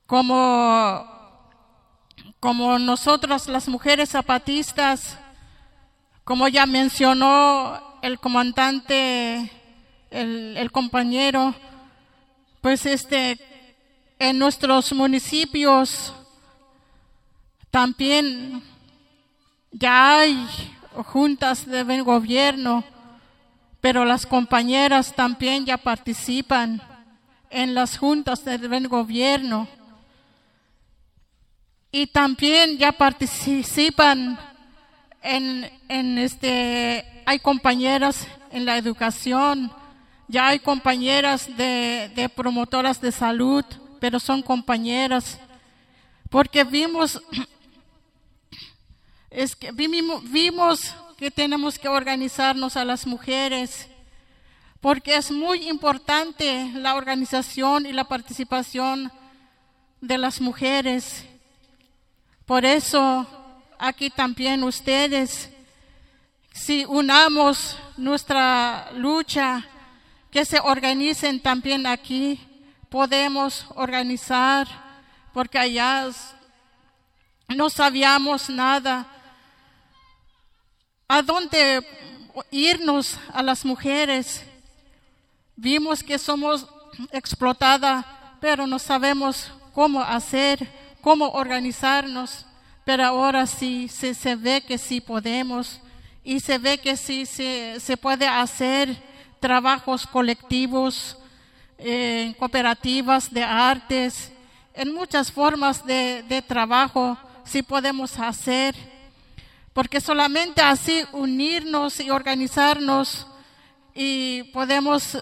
como nosotros las mujeres zapatistas, como ya mencionó el comandante, el compañero, pues en nuestros municipios también ya hay juntas de buen gobierno, pero las compañeras también ya participan en las juntas de buen gobierno y también ya participan hay compañeras en la educación, ya hay compañeras de promotoras de salud, pero son compañeras, porque vimos que tenemos que organizarnos a las mujeres, porque es muy importante la organización y la participación de las mujeres. Por eso aquí también ustedes, si unamos nuestra lucha, que se organicen también aquí, podemos organizar, porque allá no sabíamos nada. ¿A dónde irnos a las mujeres? Vimos que somos explotadas, pero no sabemos cómo hacer, cómo organizarnos. Pero ahora sí se ve que sí podemos y se ve que sí se puede hacer trabajos colectivos, cooperativas de artes, en muchas formas de trabajo sí podemos hacer, porque solamente así unirnos y organizarnos y podemos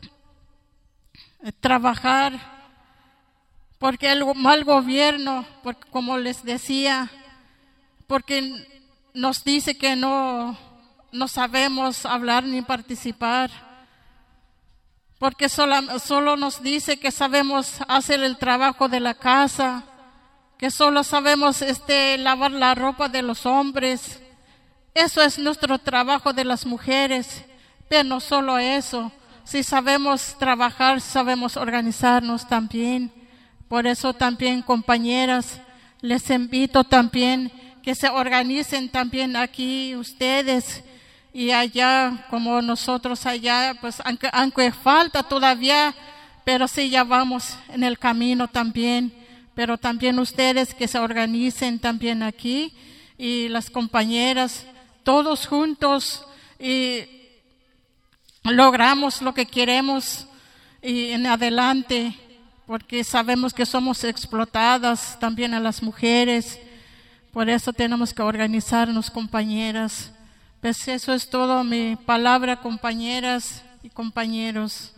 trabajar. Porque el mal gobierno, porque como les decía, porque nos dice que no sabemos hablar ni participar, porque solo nos dice que sabemos hacer el trabajo de la casa, que solo sabemos lavar la ropa de los hombres. Eso es nuestro trabajo de las mujeres, pero no solo eso, si sabemos trabajar, sabemos organizarnos también. Por eso también, compañeras, les invito también que se organicen también aquí ustedes y allá como nosotros allá, pues aunque falta todavía, pero sí ya vamos en el camino también. Pero también ustedes que se organicen también aquí y las compañeras, todos juntos y logramos lo que queremos y en adelante. Porque sabemos que somos explotadas también a las mujeres, por eso tenemos que organizarnos, compañeras. Pues eso es todo mi palabra, compañeras y compañeros.